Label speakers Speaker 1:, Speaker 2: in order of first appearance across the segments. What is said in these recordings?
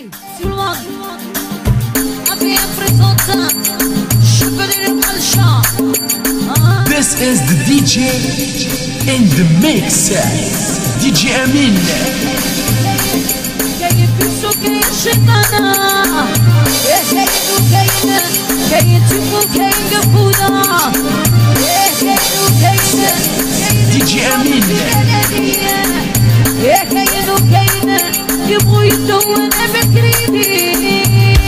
Speaker 1: This is the DJ in the mix, DJ Amin. DJ Amin. يبغوا يدون بكريني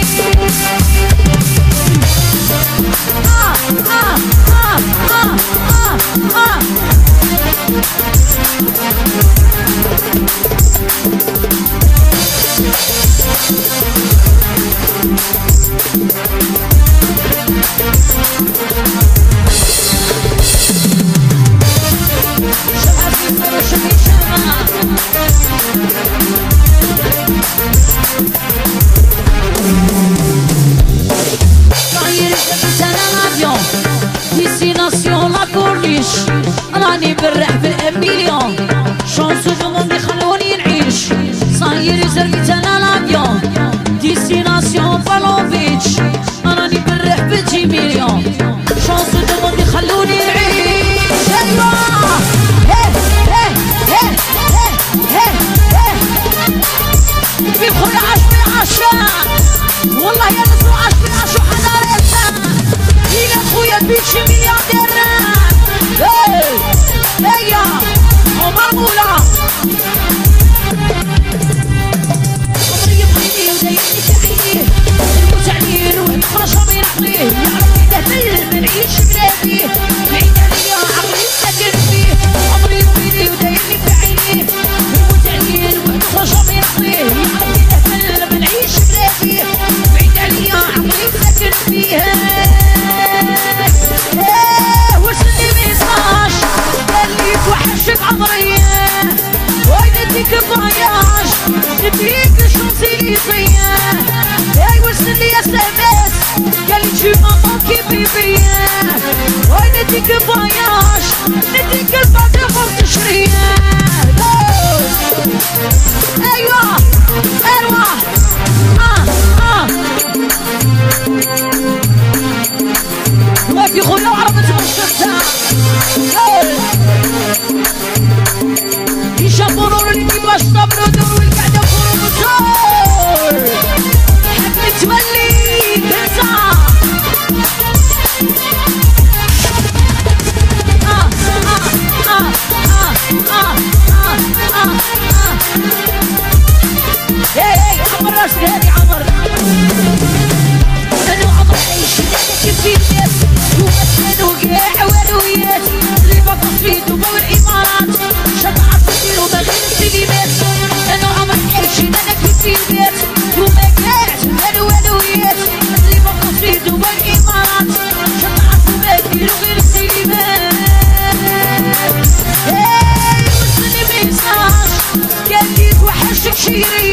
Speaker 2: راني برح بالمليون شانسو دوموندي خلوني نعيش صاير زرقت انا لافيون ديستيناسيون بالوفيتش راني برح بجي مليون شانسو دوموندي خلوني نعيش ايوا في خويا عاش بالعشاء والله يا نسو عاش بالعشاء حضرتها الى خويا بيتشي ملياردير هيا عمر مولا عمري يبغيني ودايرني شعيني نموت عليه ونخرج من عقليه يعرف يدهبل نعيش بلادي بعيد عليا عقلي ساكن فيه عمري يبغيني ودايرني بعينيه نموت عليه ونخرج من عقليه يعرف يدهبل نعيش بلادي بعيد عليا عقلي ساكن فيه وحشك عمري وين نديك فواياج نديك شونزيليزيه اي وصلني اس ام اس قالي tu m'as manqué bébé وين نديك فواياج نديك الباطل فوق تشريه ايوا ايوا وفي خويا وعربت مشتتها يشافروا اللي باش صبروا دوروا القعده فوروا موتور حب تولي تنسى هي عمر راسك هادي عمر انا وعمر عايشين كيف في الناس ومثلوا كاع والويات اللي بقوا في دبي والامارات شطعت نديرو باغي السينمات انا وعمر عايشين انا كيف في البيت وما كاع والويات اللي بقوا في دبي والامارات شطعت وما نديرو غير السينمات وصلني ميساج قال لي توحشك شيرين